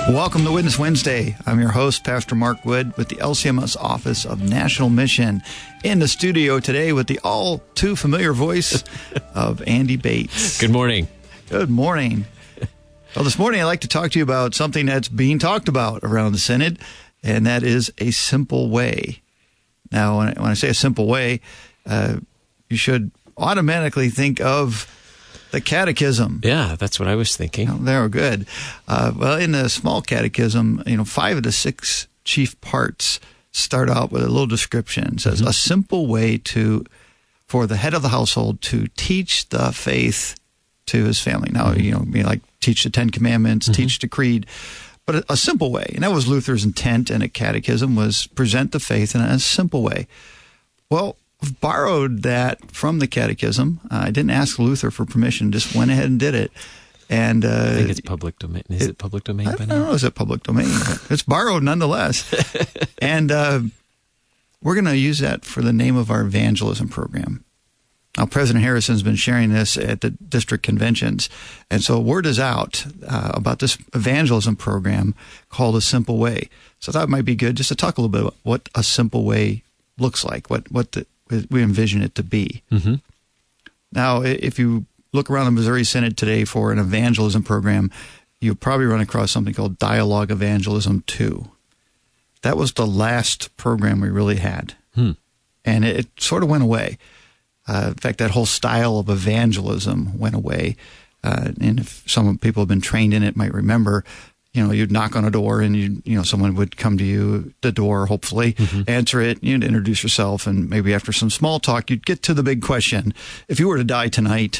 Welcome to Witness Wednesday. I'm your host, Pastor Mark Wood, with the LCMS Office of National Mission, in the studio today with the all too familiar voice of Andy Bates. Good morning. Good morning. Well, this morning I'd like to talk to you about something that's being talked about around the Synod, and that is a simple way. Now, when I say a simple way, you should automatically think of the Catechism. Yeah, that's what I was thinking. Oh, they're good. Well, in the small Catechism, 5 of the 6 chief parts start out with a little description. It says, a simple way for the head of the household to teach the faith to his family. Now, like teach the 10 Commandments, teach the Creed, but a simple way. And that was Luther's intent in a catechism, was present the faith in a simple way. Well, I've borrowed that from the Catechism. I didn't ask Luther for permission, just went ahead and did it. And I think it's public domain. Is it public domain? I don't know, is it public domain? It's borrowed nonetheless. And we're going to use that for the name of our evangelism program. Now, President Harrison's been sharing this at the district conventions. And so word is out about this evangelism program called A Simple Way. So I thought it might be good just to talk a little bit about what a simple way looks like, what we envision it to be. Now, if you look around the Missouri Synod today for an evangelism program, you'll probably run across something called Dialogue Evangelism 2. That was the last program we really had. And it sort of went away. In fact, that whole style of evangelism went away. And if some people have been trained in it, might remember, you'd knock on a door and someone would come to you, the door, hopefully, answer it, you'd introduce yourself, and maybe after some small talk, you'd get to the big question. If you were to die tonight,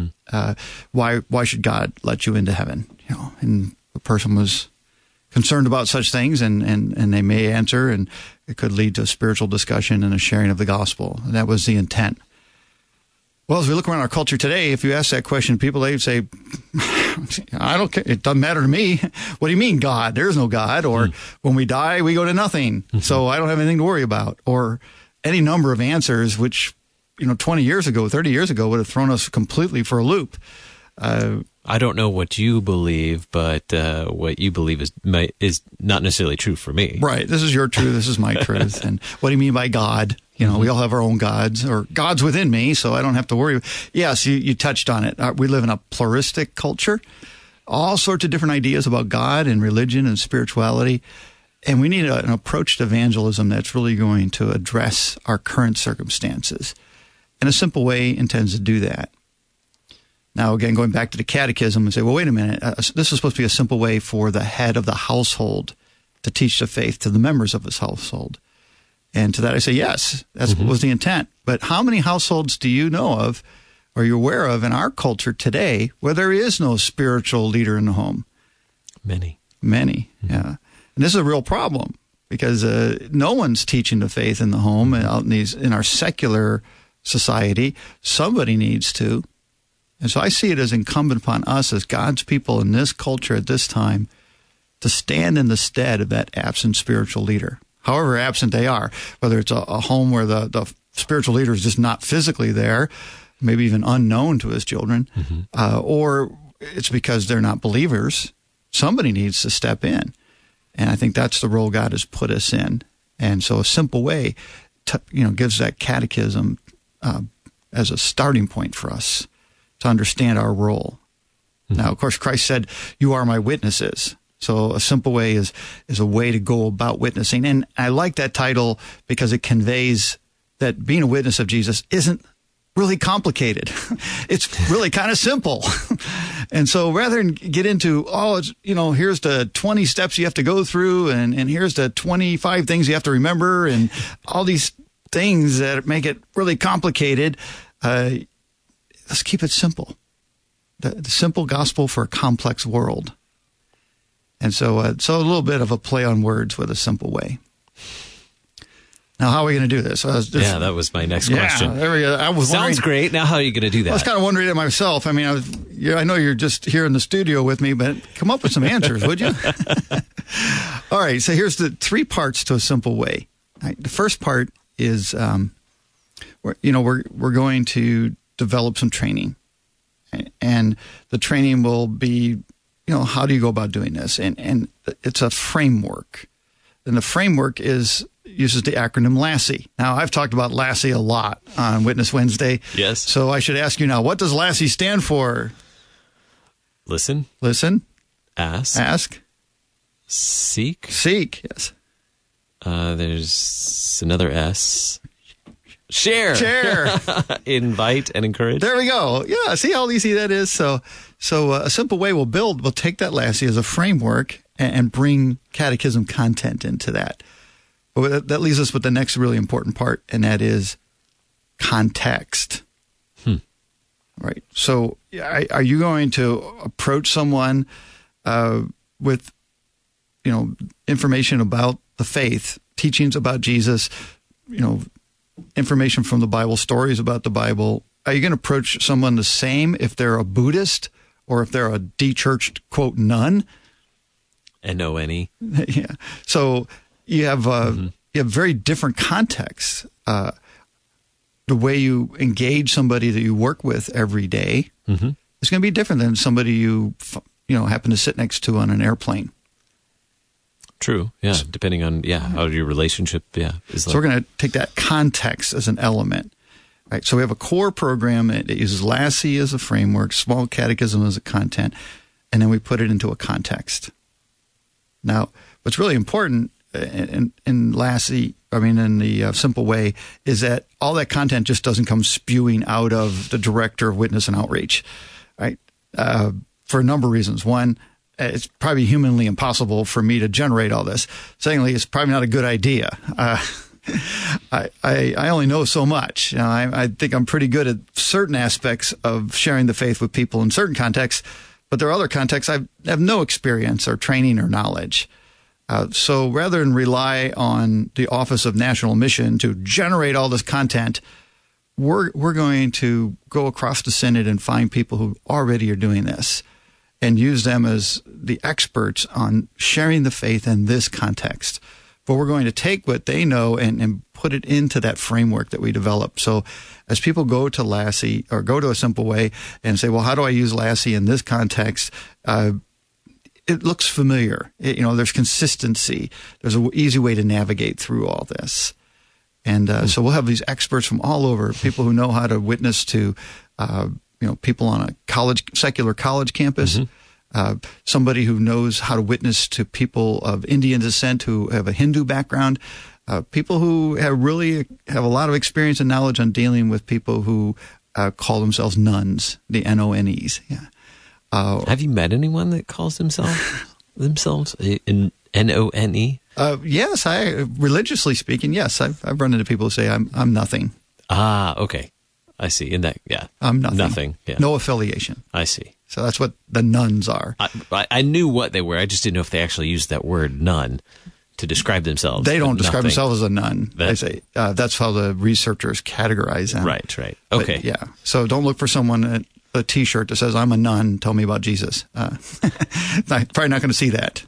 why should God let you into heaven? And the person was concerned about such things, and they may answer, and it could lead to a spiritual discussion and a sharing of the gospel. And that was the intent. Well, as we look around our culture today, if you ask that question, people, they'd say, I don't care. It doesn't matter to me. What do you mean, God? There's no God. Or when we die, we go to nothing. So I don't have anything to worry about. Or any number of answers, which, 20 years ago, 30 years ago, would have thrown us completely for a loop. I don't know what you believe, but what you believe is not necessarily true for me. Right. This is your truth. This is my truth. And what do you mean by God? We all have our own gods, or God's within me, so I don't have to worry. Yes, you touched on it. We live in a pluralistic culture, all sorts of different ideas about God and religion and spirituality, and we need an approach to evangelism that's really going to address our current circumstances. And A Simple Way intends to do that. Now, again, going back to the Catechism and say, well, wait a minute, this is supposed to be a simple way for the head of the household to teach the faith to the members of his household. And to that I say, yes, that was the intent. But how many households do you know of, or you're aware of in our culture today, where there is no spiritual leader in the home? Many, yeah. And this is a real problem, because no one's teaching the faith in the home out in our secular society. Somebody needs to. And so I see it as incumbent upon us as God's people in this culture at this time to stand in the stead of that absent spiritual leader. However absent they are, whether it's a home where the spiritual leader is just not physically there, maybe even unknown to his children, or it's because they're not believers, somebody needs to step in. And I think that's the role God has put us in. And so A Simple Way, gives that catechism as a starting point for us to understand our role. Now, of course, Christ said, "You are my witnesses." So A Simple Way is a way to go about witnessing. And I like that title because it conveys that being a witness of Jesus isn't really complicated. It's really kind of simple. And so rather than get into, here's the 20 steps you have to go through, and here's the 25 things you have to remember, and all these things that make it really complicated, let's keep it simple. The simple gospel for a complex world. And so a little bit of a play on words with A Simple Way. Now, how are we going to do this? That was my next question. There we go. Sounds great. Now, how are you going to do that? I was kind of wondering it myself. I mean, I know you're just here in the studio with me, but come up with some answers, would you? All right. So here's the 3 parts to A Simple Way. Right, the first part is, we're going to develop some training, and the training will be, how do you go about doing this? And it's a framework. And the framework uses the acronym LASSE. Now, I've talked about LASSE a lot on Witness Wednesday. Yes. So I should ask you now, what does LASSE stand for? Listen. Ask. Seek. Yes. There's another S. Share. Invite and encourage. There we go. Yeah, see how easy that is? So a simple way we'll take that LASSE as a framework and bring catechism content into that. But that leaves us with the next really important part, and that is context. Right. So are you going to approach someone with, information about the faith, teachings about Jesus, information from the Bible, stories about the Bible? Are you going to approach someone the same if they're a Buddhist or if they're a de-churched, quote, nun? N-O-N-E. Yeah. So you have very different contexts. The way you engage somebody that you work with every day is going to be different than somebody you happen to sit next to on an airplane. True. Yeah. Depending on how your relationship is like. So we're going to take that context as an element. Right. So we have a core program that uses LASSE as a framework, small catechism as a content, and then we put it into a context. Now, what's really important in LASSE, in the simple way, is that all that content just doesn't come spewing out of the director of Witness and Outreach, right? For a number of reasons. One, it's probably humanly impossible for me to generate all this. Secondly, it's probably not a good idea. I only know so much. I think I'm pretty good at certain aspects of sharing the faith with people in certain contexts, but there are other contexts I have no experience or training or knowledge. So rather than rely on the Office of National Mission to generate all this content, we're going to go across the Synod and find people who already are doing this and use them as the experts on sharing the faith in this context. But we're going to take what they know and put it into that framework that we develop. So as people go to LASSE or go to A Simple Way and say, well, how do I use LASSE in this context? It looks familiar. There's consistency. There's an easy way to navigate through all this. And so we'll have these experts from all over, people who know how to witness to, people on a secular college campus, somebody who knows how to witness to people of Indian descent who have a Hindu background, people who have a lot of experience and knowledge on dealing with people who call themselves nuns, the N-O-N-Es. Yeah. Have you met anyone that calls themselves an N-O-N-E? Yes, religiously speaking, yes, I've run into people who say I'm nothing. Ah, okay, I see. In that, I'm nothing. Nothing. Yeah. No affiliation. I see. So that's what the nuns are. I knew what they were. I just didn't know if they actually used that word "nun" to describe themselves. They don't describe themselves as a nun. They say that's how the researchers categorize them. Right. Okay. But, yeah. So don't look for someone a T-shirt that says "I'm a nun. Tell me about Jesus." Probably not going to see that.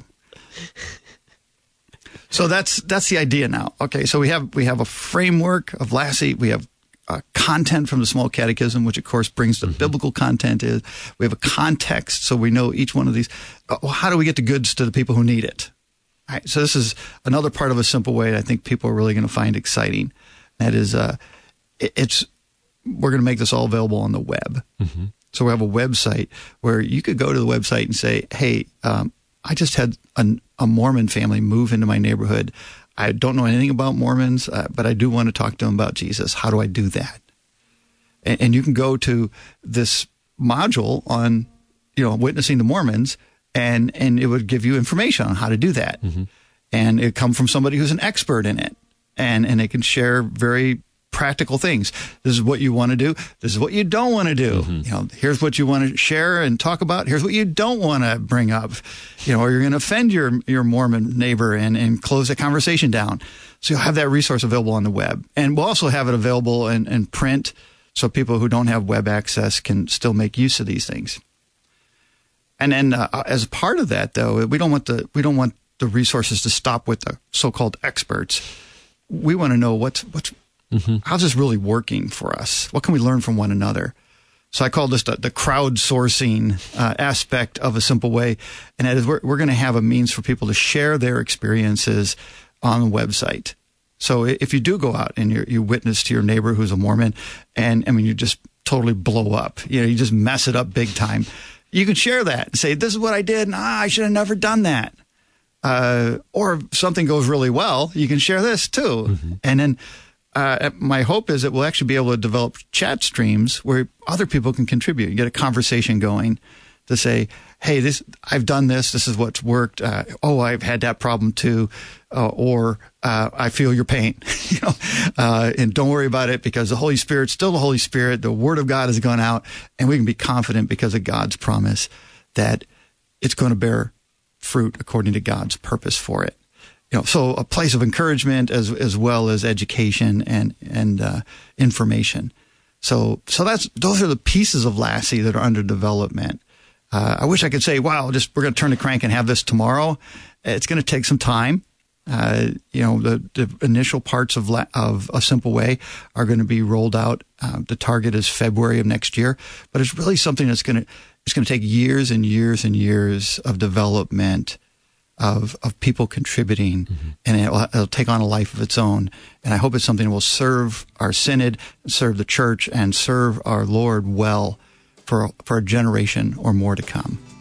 So that's the idea now. Okay, so we have a framework of LASSE. We have content from the Small Catechism, which of course brings the biblical content. We have a context, so we know each one of these. How do we get the goods to the people who need it? All right, so this is another part of A Simple Way that I think people are really going to find exciting. That is, we're going to make this all available on the web. So we have a website where you could go to the website and say, hey, I just had a Mormon family move into my neighborhood. I don't know anything about Mormons, but I do want to talk to them about Jesus. How do I do that? And you can go to this module on, witnessing to Mormons, and it would give you information on how to do that. And it come from somebody who's an expert in it. And they can share very practical things. This is what you want to do. This is what you don't want to do. Here's what you want to share and talk about. Here's what you don't want to bring up. Or you're going to offend your Mormon neighbor and close the conversation down. So you'll have that resource available on the web. And we'll also have it available in print so people who don't have web access can still make use of these things. And then as part of that, though, we don't want the resources to stop with the so-called experts. We want to know what's how's this really working for us? What can we learn from one another? So I call this the crowdsourcing aspect of A Simple Way. And that is we're going to have a means for people to share their experiences on the website. So if you do go out and you witness to your neighbor who's a Mormon, and I mean, you just totally blow up, you just mess it up big time, you can share that and say, this is what I did, and I should have never done that. Or if something goes really well, you can share this too. Mm-hmm. And then my hope is that we'll actually be able to develop chat streams where other people can contribute. You get a conversation going to say, hey, I've done this. This is what's worked. I've had that problem too. Or I feel your pain. And don't worry about it because the Holy Spirit's still the Holy Spirit. The Word of God has gone out, and we can be confident because of God's promise that it's going to bear fruit according to God's purpose for it. So a place of encouragement as well as education and information. So those are the pieces of Lassie that are under development. I wish I could say, wow, we're going to turn the crank and have this tomorrow. It's going to take some time. The initial parts of A Simple Way are going to be rolled out. The target is February of next year, but it's really something that's going to take years and years and years of development of people contributing, mm-hmm. and it'll take on a life of its own. And I hope it's something that will serve our synod, serve the church, and serve our Lord well for a generation or more to come.